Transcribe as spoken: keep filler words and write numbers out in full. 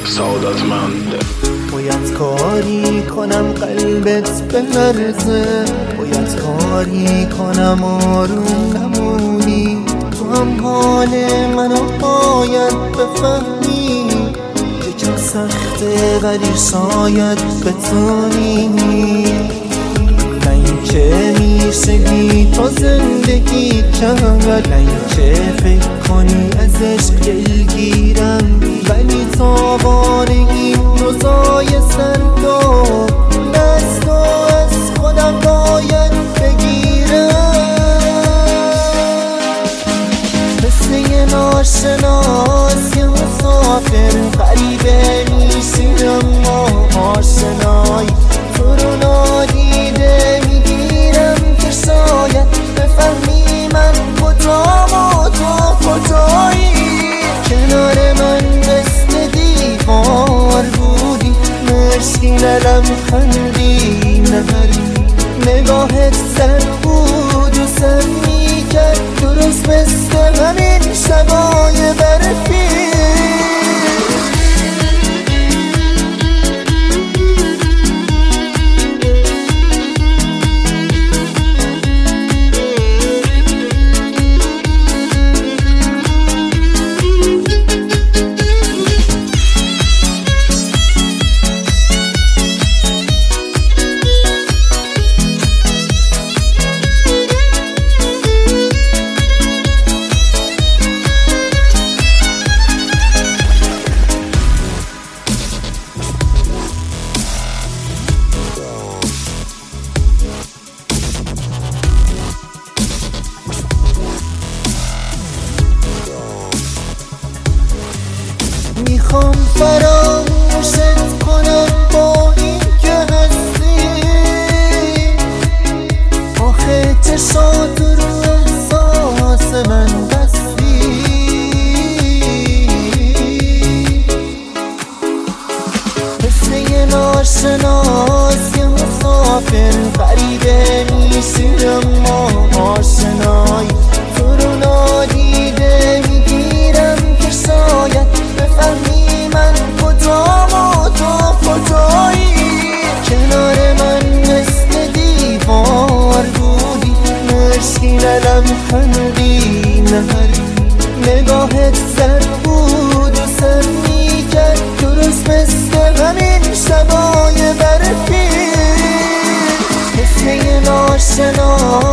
سعادتمند. باید کاری کنم قلبت بلرزه، باید کاری کنم آروم نمونی، تو هم حال منو باید بفهمی، یکم سخته ولی شاید بتونی. نه اینکه میشه بی تو زندگی کرد، نه اینکه فکر کنی ازش دلگیرم، ولی تاوان این روزای سردا دست و از خودم باید بگیرم. مثل یه ناشناس یه مسافر غریبه میشی اما آشنایی، تو رو نادیده میگیرم که شاید بفهمی من کجام و تو کجایی. کنار من مثل دیوار بودی، مشکی نلم خندی نهری، نگاهت سر بود و سر میکرد، درست مثل همین شبای برفی. میخوام فراموشت کنم با این که هستی، آخه چشات رو احساس من بستی. مثل یه ناشناس یه مسافر غریبه میشی اما آشنایی، تو رو نادیده میگیرم که شاید بفهمی من کجام و تو کجایی. کنار من مثل دیوار بودی، مشکی نلم خندی نهری، نگاهت سر بود و سر میکرد، درست مثل همین شبای برفی. مثل یه ناشناس